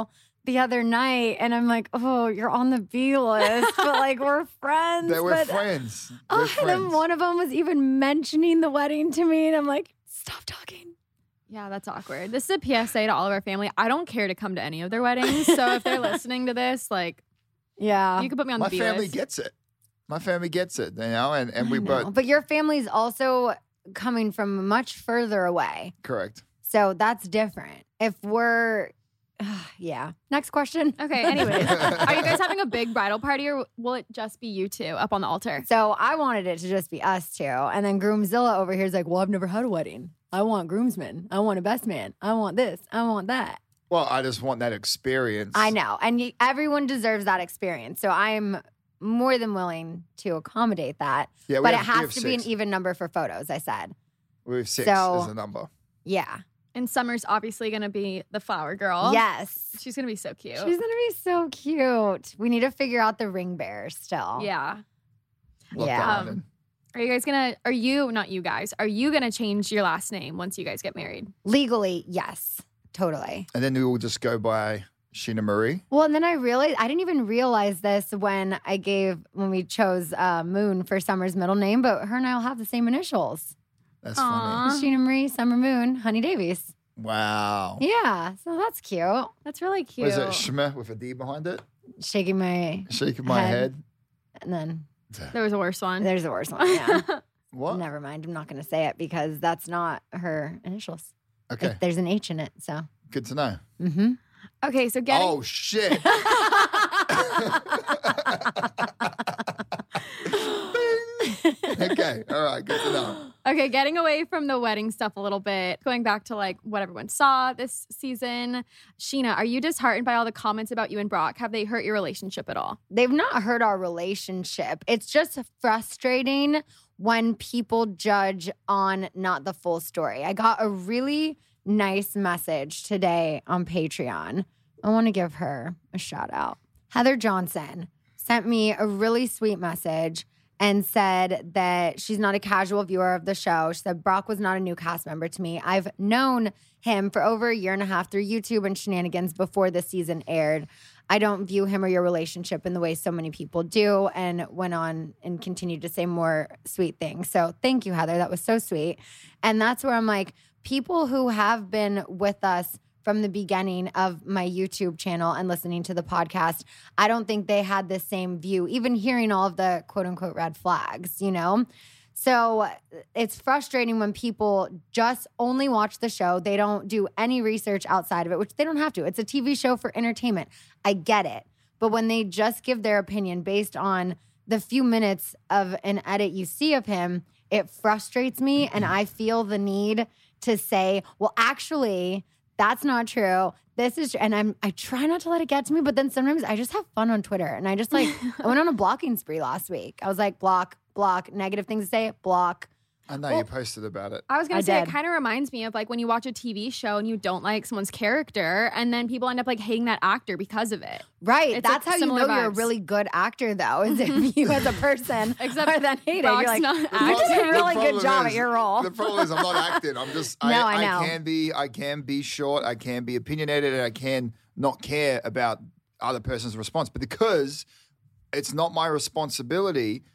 H: the other night, and I'm like, oh, you're on the B list, but like we're friends.
I: They were
H: but,
I: friends.
H: Oh,
I: We're
H: and
I: friends.
H: then one of them was even mentioning the wedding to me, and I'm like, stop talking.
J: Yeah, that's awkward. This is a P S A to all of our family. I don't care to come to any of their weddings. So if they're listening to this, like,
H: yeah,
J: you can put me on
I: My
J: the B
I: family
J: list.
I: gets it. My family gets it, you know, and, and we
H: I know.
I: both.
H: But your family's also coming from much further away.
I: Correct.
H: So that's different. If we're, yeah. Next question.
J: Okay, anyways. Are you guys having a big bridal party or will it just be you two up on the altar?
H: So I wanted it to just be us two. And then Groomzilla over here is like, well, I've never had a wedding. I want groomsmen. I want a best man. I want this. I want that.
I: Well, I just want that experience.
H: I know. And y- everyone deserves that experience. So I'm more than willing to accommodate that.
I: Yeah, we
H: but
I: have-
H: it
I: we
H: has
I: have
H: to be an
I: six.
H: even number for photos, I said.
I: We have six
H: So-
I: as a number.
H: Yeah.
J: And Summer's obviously going to be the flower girl.
H: Yes.
J: She's going to be so cute.
H: She's going to be so cute. We need to figure out the ring bearer still.
J: Yeah.
I: Lock
H: Yeah.
I: that one
J: Um,
I: in.
J: Are you guys going to, are you, not you guys, are you going to change your last name once you guys get married?
H: Legally, yes. Totally.
I: And then we will just go by Sheena Marie.
H: Well, and then I realized, I didn't even realize this when I gave, when we chose uh, Moon for Summer's middle name, but her and I will have the same initials.
I: That's
J: Aw.
I: funny.
H: Sheena Marie, Summer Moon, Honey Davies.
I: Wow.
H: Yeah, so that's cute.
J: That's really cute.
I: Was it Shma with a D behind it?
H: Shaking my,
I: Shaking my
H: Head.
I: head.
H: and then
J: There was a worse one.
H: there's the worst one. Yeah.
I: What?
H: Never mind. I'm not going to say it because that's not her initials.
I: Okay.
H: It- there's an H in it. So,
I: Good to know.
H: mm-hmm.
J: Okay, so getting.
I: Oh, shit. Okay. All right. Good to know.
J: Okay, getting away from the wedding stuff a little bit, going back to like what everyone saw this season. Sheena, are you disheartened by all the comments about you and Brock? Have they hurt your relationship at all?
H: They've not hurt our relationship. It's just frustrating when people judge on not the full story. I got a really nice message today on Patreon. I want to give her a shout out. Heather Johnson sent me a really sweet message and said that she's not a casual viewer of the show. She said Brock was not a new cast member to me. I've known him for over a year and a half through YouTube and Shenanigans before the season aired. I don't view him or your relationship in the way so many people do, and went on and continued to say more sweet things. So thank you, Heather. That was so sweet. And that's where I'm like, people who have been with us from the beginning of my YouTube channel and listening to the podcast, I don't think they had the same view, even hearing all of the quote unquote red flags, you know? So it's frustrating when people just only watch the show. They don't do any research outside of it, which they don't have to. It's a T V show for entertainment. I get it. But when they just give their opinion based on the few minutes of an edit you see of him, it frustrates me. And I feel the need to say, well, actually, that's not true. This is, and I'm, I try not to let it get to me, but then sometimes I just have fun on Twitter. And I just like, I went on a blocking spree last week. I was like, block, block, negative things to say, block.
I: I know you posted about it.
J: I was
H: I
J: gonna say
H: did.
J: it kind of reminds me of like when you watch a T V show and you don't like someone's character, and then people end up like hating that actor because of it.
H: Right.
J: It's,
H: That's
J: like,
H: how you know
J: similar
H: you're a
J: vibes.
H: really good actor, though, is if you as a person
J: Except
H: are that hated. You're
J: Brock's
H: like,
J: not
H: you
J: acting.
H: did a
I: The
H: really good
I: problem
H: job
I: is-
H: at your role.
I: The problem is I'm not acting. I'm just I,
H: No, I know.
I: can be I can be short, I can be opinionated, and I can not care about other person's response. But because it's not my responsibility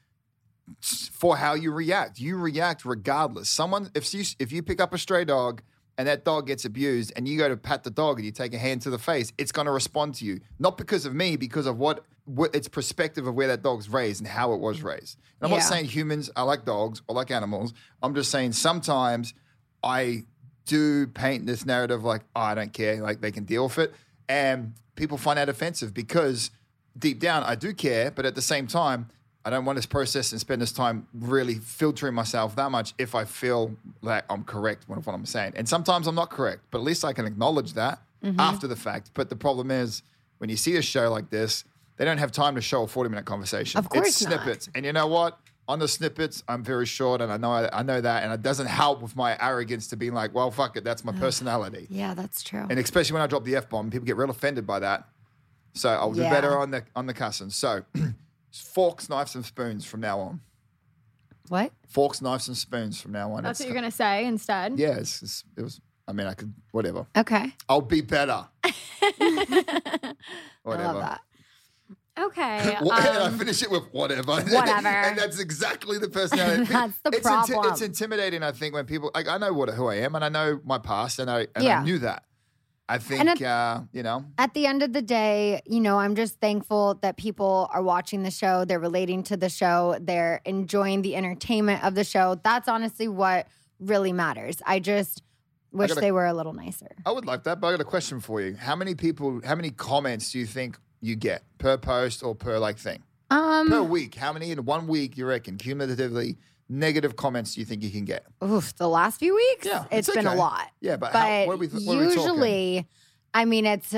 I: for how you react. You react regardless. Someone if you if you pick up a stray dog and that dog gets abused and you go to pat the dog and you take a hand to the face, it's going to respond to you. Not because of me, because of what, what its perspective of where that dog's raised and how it was raised. And I'm
H: Yeah.
I: not saying humans are like dogs or like animals. I'm just saying sometimes I do paint this narrative like, oh, I don't care, like they can deal with it. And people find that offensive because deep down I do care, but at the same time, I don't want this process and spend this time really filtering myself that much if I feel that I'm correct with what I'm saying. And sometimes I'm not correct, but at least I can acknowledge that after the fact. But the problem is when you see a show like this, they don't have time to show a forty-minute conversation.
H: Of course
I: It's
H: not.
I: snippets. And you know what? On the snippets, I'm very short, and I know I know that, and it doesn't help with my arrogance to be like, well, fuck it, that's my personality.
H: Yeah, that's true.
I: And especially when I drop the F-bomb, people get real offended by that. So I'll do
H: Yeah.
I: better on the on the cussing. So forks, knives, and spoons from now on.
H: What?
I: Forks, knives, and spoons from now on.
J: That's
I: It's-
J: what you're gonna say instead.
I: Yeah, it's, it's, it was. I mean, I could whatever.
H: Okay.
I: I'll be better. Whatever.
H: I love that.
J: Okay.
I: What- and I
J: um,
I: finish it with whatever.
H: Whatever.
I: And that's exactly the personality.
H: That's the
I: it's
H: problem.
I: it's intimidating, I think, when people, like, I know what who I am and I know my past and I, and
H: Yeah.
I: I knew that. I think,
H: And at-
I: uh, you know,
H: At the end of the day, you know, I'm just thankful that people are watching the show. They're relating to the show. They're enjoying the entertainment of the show. That's honestly what really matters. I just wish
I: gotta-
H: they were a little nicer.
I: I would like that, but I got a question for you. How many people, how many comments do you think you get per post or per like thing?
H: Um,
I: Per week. How many in one week you reckon cumulatively negative comments do you think you can get?
H: oof, the last few weeks,
I: Yeah,
H: it's
I: it's
H: been a
I: okay.
H: lot.
I: Yeah, but,
H: But
I: how, what are we, what are we talking?
H: usually, I mean, it's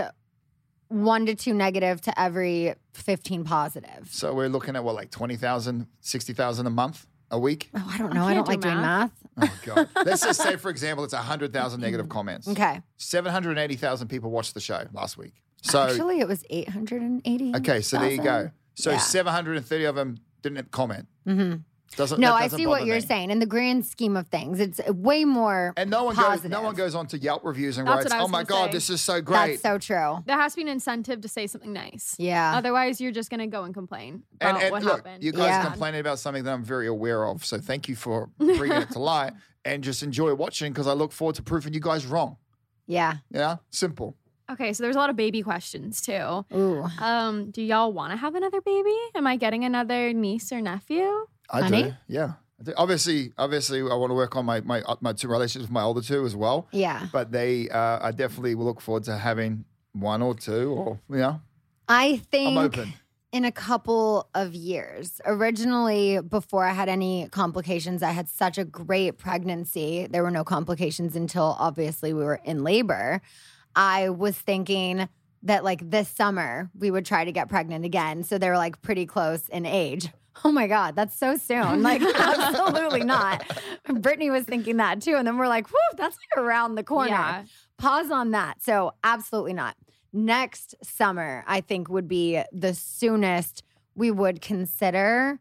H: one to two negative to every fifteen positive.
I: So we're looking at what, like twenty thousand, sixty thousand a month, a week?
H: Oh, I don't know. I,
J: can't
H: don't
J: do
H: like doing
J: math.
H: math.
I: Oh, God. Let's just say, for example, it's one hundred thousand negative comments.
H: Okay.
I: seven hundred eighty thousand people watched the show last week. So,
H: Actually, it was eight hundred eighty.
I: okay, so there you go. So
H: Yeah.
I: seven hundred thirty of them didn't comment.
H: Mm-hmm.
I: Doesn't,
H: No,
I: that
H: I
I: doesn't
H: see what
I: bother
H: you're
I: me.
H: saying. In the grand scheme of things, it's way more
I: And no one
H: positive.
I: goes. No one goes on to Yelp reviews and
J: That's
I: writes,
J: what I
I: "Oh
J: was
I: my
J: gonna
I: God,
J: say.
I: this is so great."
H: That's so true.
J: there has to be an incentive to say something nice.
H: Yeah.
J: Otherwise, you're just going to go and complain
I: and
J: about
I: and
J: what
I: look,
J: happened.
I: you guys
H: Yeah.
I: complaining about something that I'm very aware of. So thank you for bringing it to light and just enjoy watching because I look forward to proving you guys wrong.
H: Yeah.
I: Yeah, simple.
J: Okay, so there's a lot of baby questions too.
H: Ooh.
J: Um, do y'all want to have another baby? Am I getting another niece or nephew?
I: I
H: Honey?
I: do. Yeah. I do. Obviously, obviously, I want to work on my my uh, my two relationships with my older two as well.
H: Yeah.
I: But they, uh, I definitely will look forward to having one or two, or you know,
H: I think
I: I'm open.
H: in a couple of years. Originally, before I had any complications, I had such a great pregnancy. There were no complications until obviously we were in labor. I was thinking that like this summer we would try to get pregnant again. So they were like pretty close in age. Oh my God, that's so soon. Like, absolutely not. Brittany was thinking that too. And then we're like, whew, that's like around the corner.
J: Yeah.
H: Pause on that. So, absolutely not. Next summer, I think, would be the soonest we would consider.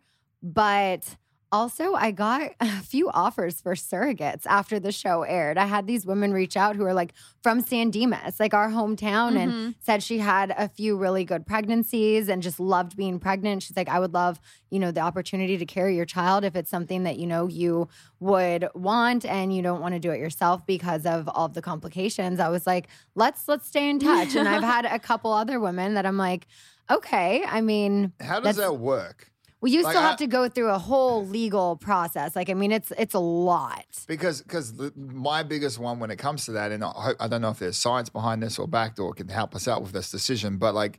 H: But also, I got a few offers for surrogates after the show aired. I had these women reach out who are like from San Dimas, like our hometown,
J: Mm-hmm.
H: and said she had a few really good pregnancies and just loved being pregnant. She's like, I would love, you know, the opportunity to carry your child if it's something that, you know, you would want and you don't want to do it yourself because of all of the complications. I was like, let's let's stay in touch. And I've had a couple other women that I'm like, okay, I mean,
I: How does
H: that's-
I: that work?
H: well, you
I: Like,
H: still
I: I-
H: have to go through a whole legal process. Like, I mean, it's it's a lot.
I: Because because my biggest one when it comes to that, and I, hope- I don't know if there's science behind this or backdoor can help us out with this decision, but like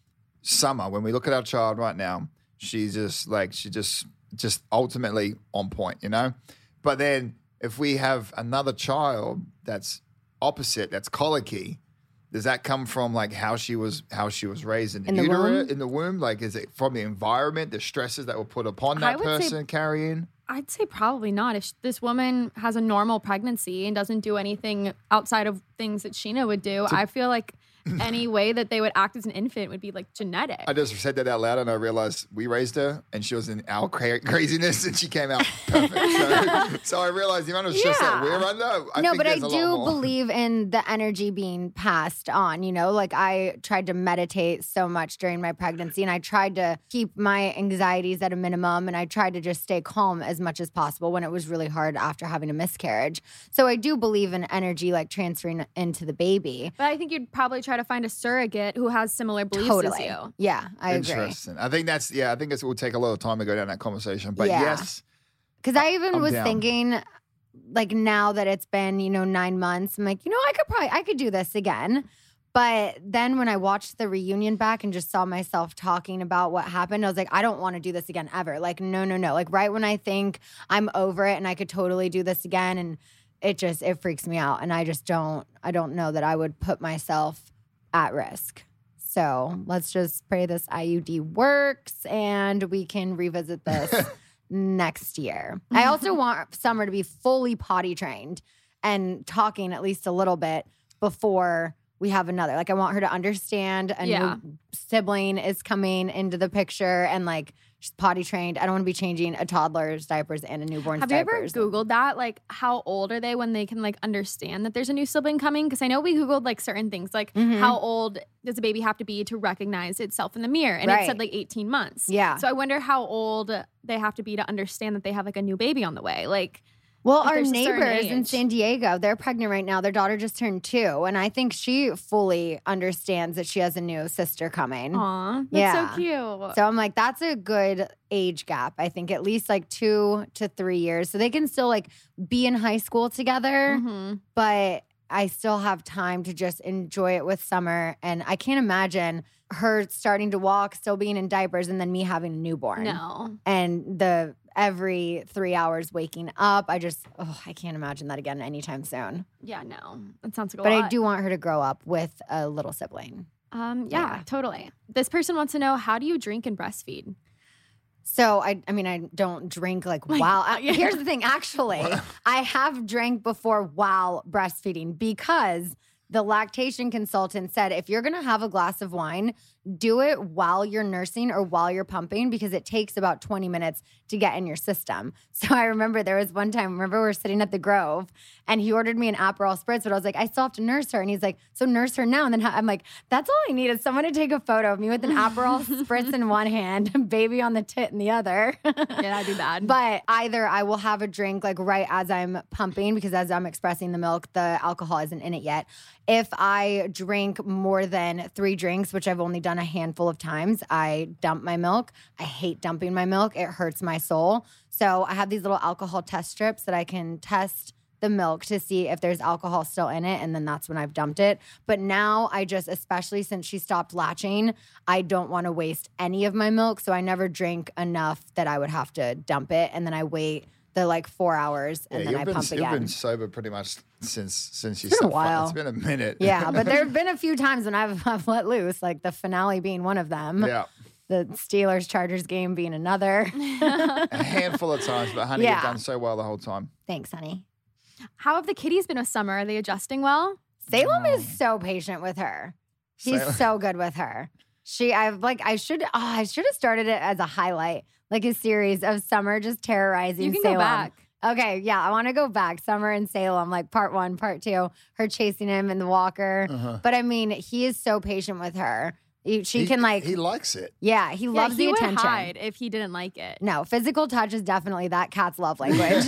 I: Summer, when we look at our child right now, she's just like she just just ultimately on point, you know. But then if we have another child that's opposite, that's colicky, does that come from like how she was how she was raised in,
H: In the
I: utero,
H: womb?
I: in the womb? Like, is it from the environment, the stresses that were put upon
J: I
I: that
J: would say-
I: person carrying?
J: I'd say probably not. If sh- this woman has a normal pregnancy and doesn't do anything outside of things that Sheena would do, I feel like any way that they would act as an infant would be like genetic.
I: I just said that out loud and I realized we raised her and she was in our cra- craziness and she came out perfect. So, so I realized the amount of stress that
H: Yeah.
I: we're under. I
H: no,
I: think
H: but I
I: there's a
H: do
I: lot more.
H: believe in the energy being passed on. You know, like I tried to meditate so much during my pregnancy and I tried to keep my anxieties at a minimum and I tried to just stay calm as much as possible when it was really hard after having a miscarriage. So I do believe in energy like transferring into the baby.
J: But I think you'd probably try to find a surrogate who has similar beliefs
H: Totally.
J: as you.
H: Yeah, I agree.
I: Interesting. I think that's, yeah, I think it's, it will take a lot of time to go down that conversation. But
H: Yeah.
I: yes,
H: Because I even
I: I'm
H: was
I: down.
H: thinking, like now that it's been, you know, nine months, I'm like, you know, I could probably, I could do this again. But then when I watched the reunion back and just saw myself talking about what happened, I was like, I don't want to do this again ever. Like, no, no, no. Like right when I think I'm over it and I could totally do this again, and it just, it freaks me out. And I just don't, I don't know that I would put myself at risk. So let's just pray this I U D works and we can revisit this next year. I also want Summer to be fully potty trained and talking at least a little bit before we have another. Like I want her to understand a
J: Yeah.
H: new sibling is coming into the picture and like She's potty trained. I don't want to be changing a toddler's diapers and a newborn's
J: Have
H: diapers.
J: you ever Googled that? Like, how old are they when they can, like, understand that there's a new sibling coming? Because I know we Googled, like, certain things. Like,
H: Mhm.
J: how old does a baby have to be to recognize itself in the mirror? And
H: Right.
J: it said, like, eighteen months.
H: Yeah.
J: So I wonder how old they have to be to understand that they have, like, a new baby on the way. Like,
H: Well,
J: if
H: our
J: there's a certain
H: neighbors in
J: age.
H: San Diego, they're pregnant right now. Their daughter just turned two. And I think she fully understands that she has a new sister coming.
J: Aw, that's
H: Yeah.
J: so cute.
H: So I'm like, that's a good age gap. I think at least like two to three years. So they can still like be in high school together,
J: Mhm.
H: but I still have time to just enjoy it with Summer. And I can't imagine her starting to walk, still being in diapers, and then me having a newborn.
J: No.
H: And the every three hours waking up. I just, oh, I can't imagine that again anytime soon.
J: Yeah, no. That sounds like a
H: But
J: lot.
H: I do want her to grow up with a little sibling.
J: Um, yeah,
H: Yeah.
J: totally. This person wants to know, how do you drink and breastfeed?
H: So I, I mean, I don't drink like while. I-
J: yeah.
H: Here's the thing, actually, I have drank before while breastfeeding because the lactation consultant said if you're gonna have a glass of wine, do it while you're nursing or while you're pumping because it takes about twenty minutes to get in your system. So I remember there was one time, remember we were sitting at the Grove and he ordered me an Aperol Spritz, but I was like, I still have to nurse her. And he's like, so nurse her now. And then I'm like, that's all I need is someone to take a photo of me with an Aperol Spritz in one hand, baby on the tit in the other.
J: Yeah, I do that.
H: But either I will have a drink like right as I'm pumping because as I'm expressing the milk, the alcohol isn't in it yet. If I drink more than three drinks, which I've only done a handful of times, I dump my milk. I hate dumping my milk. It hurts my soul. So I have these little alcohol test strips that I can test the milk to see if there's alcohol still in it. And then that's when I've dumped it. But now I just, especially since she stopped latching, I don't want to waste any of my milk. So I never drink enough that I would have to dump it. And then I wait the like four hours and
I: yeah,
H: then
I: you've
H: I
I: been,
H: pump
I: you've
H: again.
I: been sober pretty much since since you
H: It's been a
I: stopped fighting.
H: while.
I: It's been a minute.
H: Yeah, but there have been a few times when I've, I've let loose, like the finale being one of them.
I: Yeah.
H: The Steelers Chargers game being another.
I: A handful of times, but honey,
H: Yeah.
I: you've done so well the whole time.
H: Thanks, honey.
J: How have the kitties been with Summer? Are they adjusting well?
H: Salem is so patient with her. He's
I: Salem.
H: so good with her. She, I've like, I should, oh, I should have started it as a highlight, like a series of Summer just terrorizing
J: You can
H: Salem.
J: go back.
H: Okay, yeah, I want to go back. Summer and Salem, like part one, part two, her chasing him in the walker.
I: Uh-huh.
H: But I mean, he is so patient with her. He, she
I: He-
H: can like,
I: He likes it.
H: yeah, he
J: Yeah,
H: loves
J: he
H: the
J: would
H: attention.
J: hide if he didn't like it.
H: No, physical touch is definitely that cat's love language.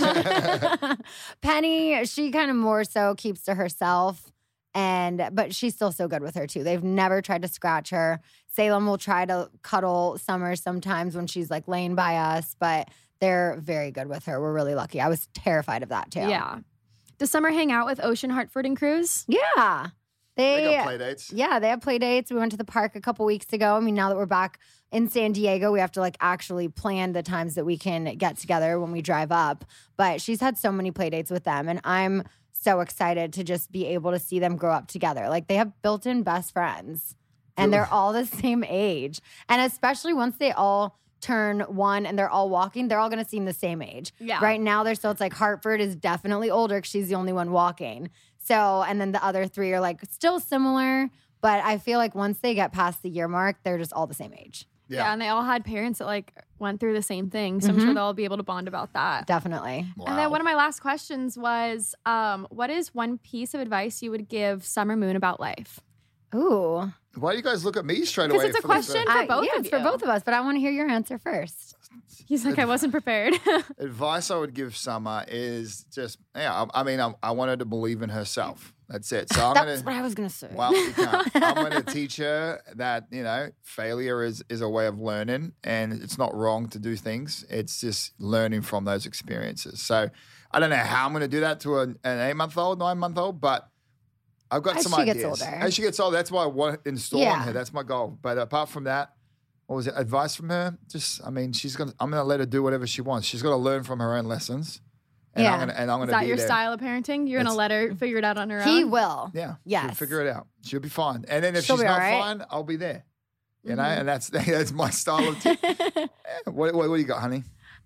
H: Penny, she kind of more so keeps to herself, and but she's still so good with her too. They've never tried to scratch her. Salem will try to cuddle Summer sometimes when she's like laying by us, but they're very good with her. We're really lucky. I was terrified of that too.
J: Yeah. Does Summer hang out with Ocean, Hartford, and Cruz?
H: Yeah. They,
I: They got play dates.
H: Yeah, they have play dates. We went to the park a couple weeks ago. I mean, now that we're back in San Diego, we have to like actually plan the times that we can get together when we drive up. But she's had so many play dates with them, and I'm so excited to just be able to see them grow up together. Like they have built-in best friends, and they're all the same age. And especially once they all turn one and they're all walking, they're all going to seem the same age.
J: Yeah.
H: Right now, they're still, it's like Hartford is definitely older because she's the only one walking. So, and then the other three are like still similar, but I feel like once they get past the year mark, they're just all the same age.
J: Yeah.
I: Yeah.
J: and they all had parents that like went through the same thing. So I'm
H: Mm-hmm.
J: sure they'll all be able to bond about that.
H: Definitely.
I: Wow.
J: And then one of my last questions was, um, what is one piece of advice you would give Summer Moon about life?
H: Ooh.
I: Why do you guys look at me straight
J: Because
I: away?
J: it's a
I: for this, uh,
J: question. For both
H: yeah,
J: of
H: it's for
J: you.
H: both of us, but I want to hear your answer first.
J: He's like, I wasn't prepared.
I: Advice I would give Summer is just, yeah, I, I mean, I, I want her to believe in herself. That's it. So I'm
H: That's
I: gonna,
H: what I was going to say.
I: well, you can't. I'm going to teach her that, you know, failure is, is a way of learning and it's not wrong to do things. It's just learning from those experiences. So I don't know how I'm going to do that to an, an eight-month-old, nine-month-old, but I've got
H: As
I: some
H: she gets
I: ideas.
H: older.
I: As she gets older, that's what I want to install
H: Yeah.
I: on her. That's my goal. But apart from that, what was it? Advice from her? Just, I mean, she's gonna. I'm gonna let her do whatever she wants. She's got to learn from her own lessons. And
H: Yeah.
I: I'm gonna, and I'm
J: Is
I: gonna
J: that
I: be
J: your
I: there.
J: style of parenting? You're going to
I: It's-
J: let her figure it out on her
H: He
J: own?
H: will.
I: Yeah.
H: Yes.
I: She'll figure it out. She'll be fine. And then if
H: She'll
I: she's
H: be
I: not
H: all right.
I: fine, I'll be there. You know,
J: Mhm.
I: and that's that's my style of. T- what, what what do you got, honey?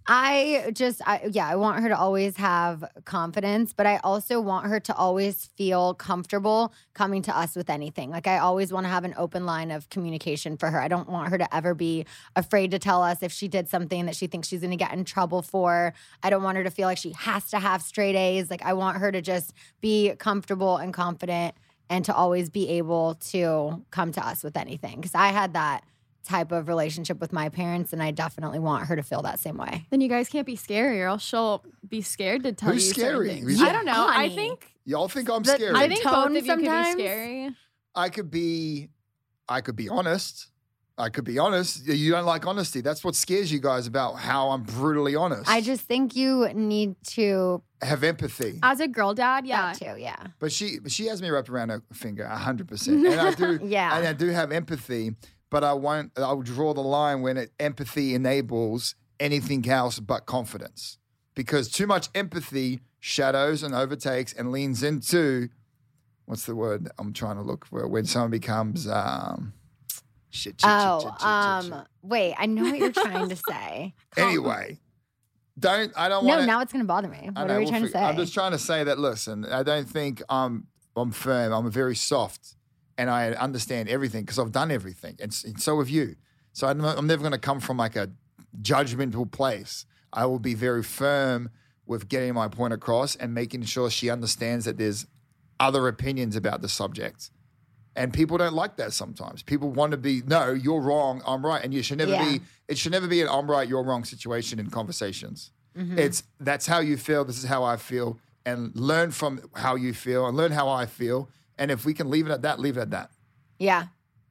H: I just, I, yeah, I want her to always have confidence, but I also want her to always feel comfortable coming to us with anything. Like, I always want to have an open line of communication for her. I don't want her to ever be afraid to tell us if she did something that she thinks she's going to get in trouble for. I don't want her to feel like she has to have straight A's. Like, I want her to just be comfortable and confident and to always be able to come to us with anything. Because I had that type of relationship with my parents, and I definitely want her to feel that same way.
J: Then you guys can't be scary, or else she'll be scared to tell
I: Who's
J: you certain
I: scary?
J: things.
I: Yeah.
J: I don't know.
H: Honey.
J: I think
I: Y'all think I'm
H: The-
I: scary?
J: I think both
H: tone
J: of you
H: sometimes?
J: could be scary.
I: I could be, I could be honest. I could be honest. You don't like honesty. That's what scares you guys about how I'm brutally honest.
H: I just think you need to
I: have empathy.
J: As a girl dad, yeah.
H: that too, yeah.
I: But she, but she has me wrapped around her finger, a hundred percent. And I do,
H: Yeah.
I: and I do have empathy. But I won't. I'll draw the line when it, empathy enables anything else but confidence, because too much empathy shadows and overtakes and leans into, what's the word I'm trying to look for, when someone becomes um, shit. shit,
H: Oh,
I: shit, shit, shit,
H: um,
I: shit, shit.
H: wait, I know what you're trying to say.
I: Anyway, don't. I don't
H: No,
I: want.
H: now it's going to bother me.
I: I
H: What
I: know,
H: are we
I: we'll
H: trying to
I: fig-
H: say?
I: I'm just trying to say that. Listen, I don't think I'm. I'm firm. I'm very soft. And I understand everything because I've done everything, and, and so have you. So I'm, I'm never going to come from like a judgmental place. I will be very firm with getting my point across and making sure she understands that there's other opinions about the subject. And people don't like that sometimes. People want to be, no, you're wrong, I'm right. And you should never
H: Yeah.
I: be, it should never be an I'm right, you're wrong situation in conversations.
H: Mm-hmm.
I: It's, that's how you feel, this is how I feel, and learn from how you feel and learn how I feel. And if we can leave it at that, leave it at that.
H: Yeah.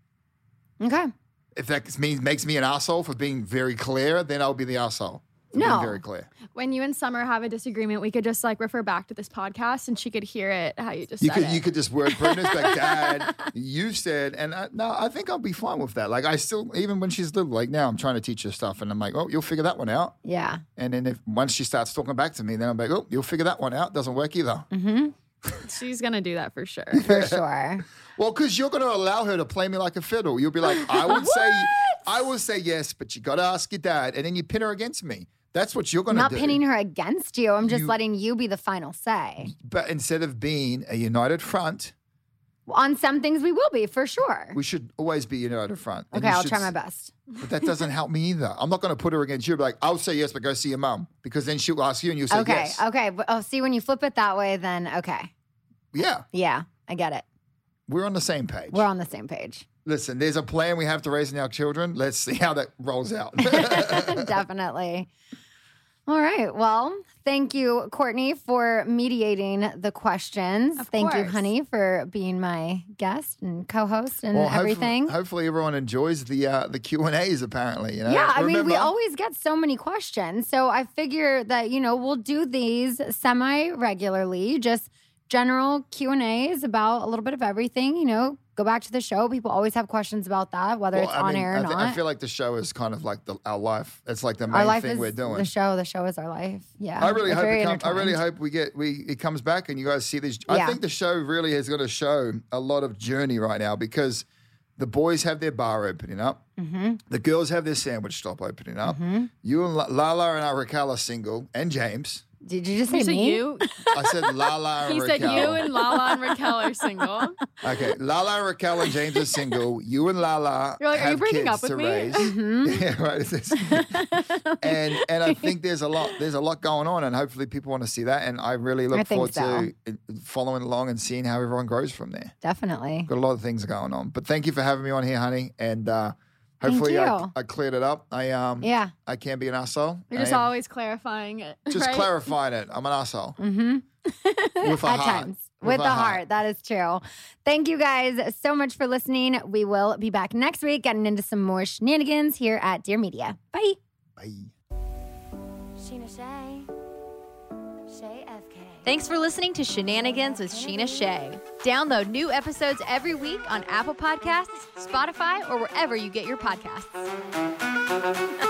H: Okay.
I: If that means makes me an asshole for being very clear, then I'll be the asshole for
H: No.
I: being very clear.
J: When you and Summer have a disagreement, we could just like refer back to this podcast, and she could hear it how you just
I: You
J: said
I: could
J: it.
I: you could just word prudence, like Dad, you said, and I, no, I think I'll be fine with that. Like I still, even when she's little, like now I'm trying to teach her stuff, and I'm like, oh, you'll figure that one out.
H: Yeah.
I: And then if once she starts talking back to me, then I'm like, oh, you'll figure that one out. Doesn't work either.
H: Mm-hmm.
J: She's gonna do that for sure.
H: For sure.
I: Well, because you're going to allow her to play me like a fiddle. You'll be like, I would say, I will say yes, but you got to ask your dad, and then you pin her against me. That's what you're going
H: I'm
I: to
H: not
I: do.
H: pinning her against you. I'm just
I: You-
H: letting you be the final say.
I: But instead of being a united front,
H: On some things we will be, for sure.
I: we should always be united front. And
H: Okay,
I: you
H: I'll
I: should
H: try my
I: s-
H: best.
I: But that doesn't help me either. I'm not going to put her against you. Be like, I'll say yes, but go see your mom, because then she'll ask you, and you'll say
H: Okay,
I: yes.
H: okay. But, oh, see, when you flip it that way, then okay.
I: Yeah,
H: Yeah, I get it.
I: we're on the same page.
H: We're on the same page.
I: Listen, there's a plan we have to raising our children. Let's see how that rolls out.
H: Definitely. All right. Well, thank you, Courtney, for mediating the questions.
J: Of
H: thank you,
J: course.
H: honey, for being my guest and co-host and
I: Well,
H: everything.
I: Hopefully, hopefully everyone enjoys the uh, the Q and A's. Apparently, you know.
H: Yeah, I mean, we
I: Remember-
H: always get so many questions. So I figure that, you know, we'll do these semi-regularly, just general Q and A's about a little bit of everything, you know. Go back to the show. People always have questions about that, whether
I: Well,
H: it's
I: I
H: on
I: mean,
H: air or
I: I, thi-
H: not.
I: I feel like the show is kind of like the, our life. It's like the
H: our
I: main
H: life
I: thing
H: is
I: we're doing.
H: the show. The show is our life. Yeah.
I: I really
H: It's
I: hope
H: very
I: it come, I really
H: intertwined.
I: hope we get we it comes back and you guys see this.
H: Yeah.
I: I think the show really is going to show a lot of journey right now, because the boys have their bar opening up.
H: Mm-hmm.
I: The girls have their sandwich shop opening up. You and La- Lala and Raquel are single, and James.
H: Did you just say
J: You said
H: me?
J: you.
I: I said Lala and
J: He
I: Raquel.
J: said you and Lala and Raquel are single.
I: Okay, Lala and Raquel and James are single. You and Lala
J: You're like, are you
I: have
J: breaking
I: kids
J: up with
I: to
J: me?
I: raise.
H: Mm-hmm.
I: Yeah, right. It's this- and and I think there's a lot there's a lot going on, and hopefully people want to see that. And I really look
H: I think
I: forward to uh, following along and seeing how everyone grows from there.
H: Definitely.
I: Got a lot of things going on, but thank you for having me on here, honey. And uh,
H: Thank
I: hopefully I,
H: you.
I: I cleared it up. I um
H: Yeah.
I: I can be an asshole.
J: You're
I: I
J: just
I: am.
J: always clarifying it.
I: just
J: right?
I: clarifying it. I'm an asshole
H: Mm-hmm.
I: with a
H: At
I: heart.
H: times. With,
I: a
H: the heart. That is true. Thank you guys so much for listening. We will be back next week getting into some more shenanigans here at Dear Media. Bye.
I: Bye.
B: Sheena Shea. Shea F K.
K: Thanks for listening to Shenanigans with Sheena Shea. Download new episodes every week on Apple Podcasts, Spotify, or wherever you get your podcasts.